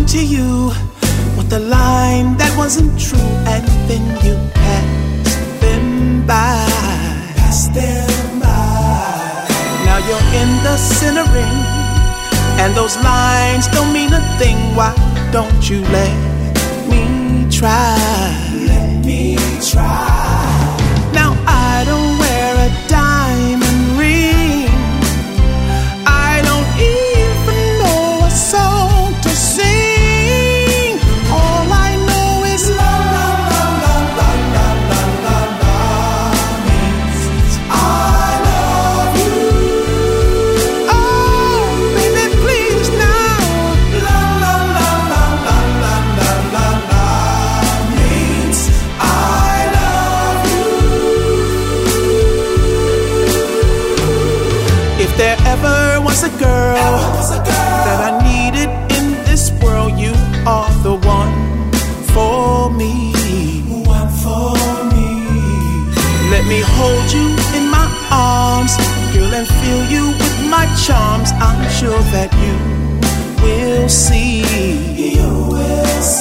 to you with a line that wasn't true, and then you passed them by. Passed them by. Now you're in the center ring, and those lines don't mean a thing. Why don't you let me try? Let me try. Now I don't wear a diamond ring. I don't even know a song to sing. All I know is la la la la la la la la la means I love you. Oh, baby, please now. La la la la la la la la la means I love you. If there ever was a girl that I needed in this world, you are the one for me. One for me. Let me hold you in my arms, girl, and fill you with my charms. I'm sure that you will see. You will see.